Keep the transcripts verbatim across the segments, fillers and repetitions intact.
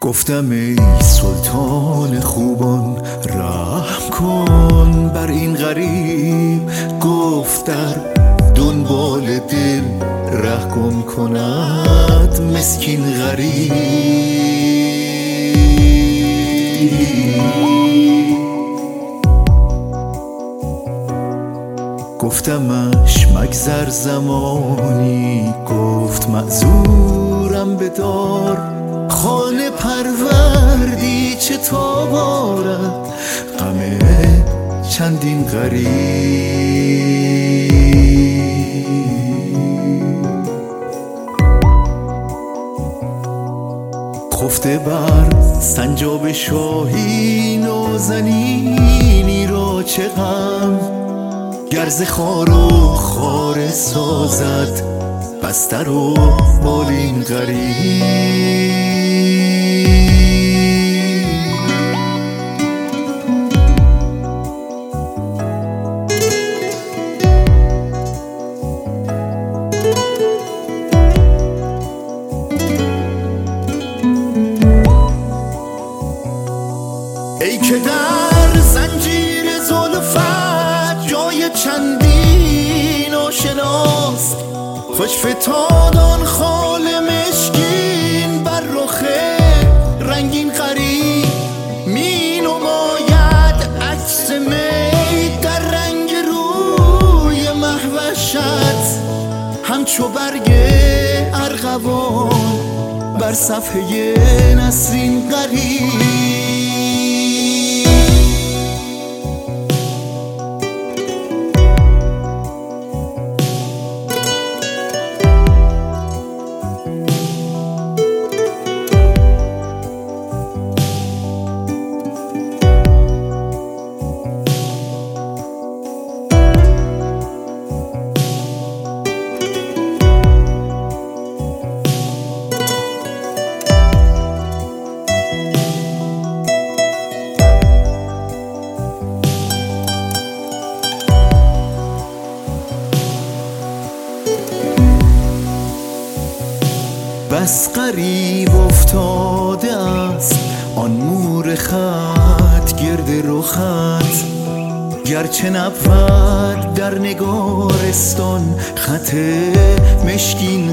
گفتم ای سلطان خوبان رحم کن بر این غریب. گفت در دنبال دل ره گم کند مسکین غریب. گفتمش مگذر زمانی، گفت معذورم بدار. خانه پروردی چه تاب آرد غم چندین غریب. خفته بر سنجاب شاهی نازنینی را چه غم. گرز خار و خار سازد بستر و بالین غریب. ای که در زنجیر زلفت جای چندین آشناست، خوش فتادان خال مشکین بر رخ رنگین غریب. می نماید عکس می در رنگ روی مهوشت، همچو برگ ارغوان بر صفحه نسرین غریب. بس غریب افتاده است آن مور خط گرد رخت، گرچه نبود در نگارستان خط مشکین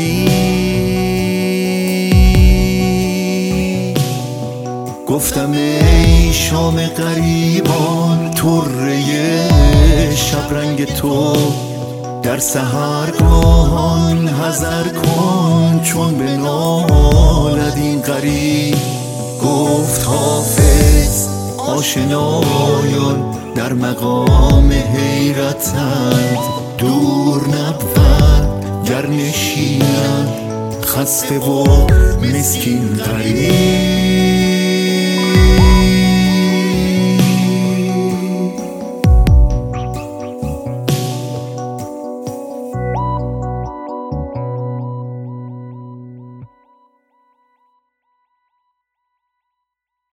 غریب. گفتم ای شام غریبان طره شبرنگ تو، در سحرگاهان حذر کن چون بنالد این غریب. گفت حافظ آشنایان در مقام حیرتند، دور نبود گر نشینند خسته و مسکین غریب.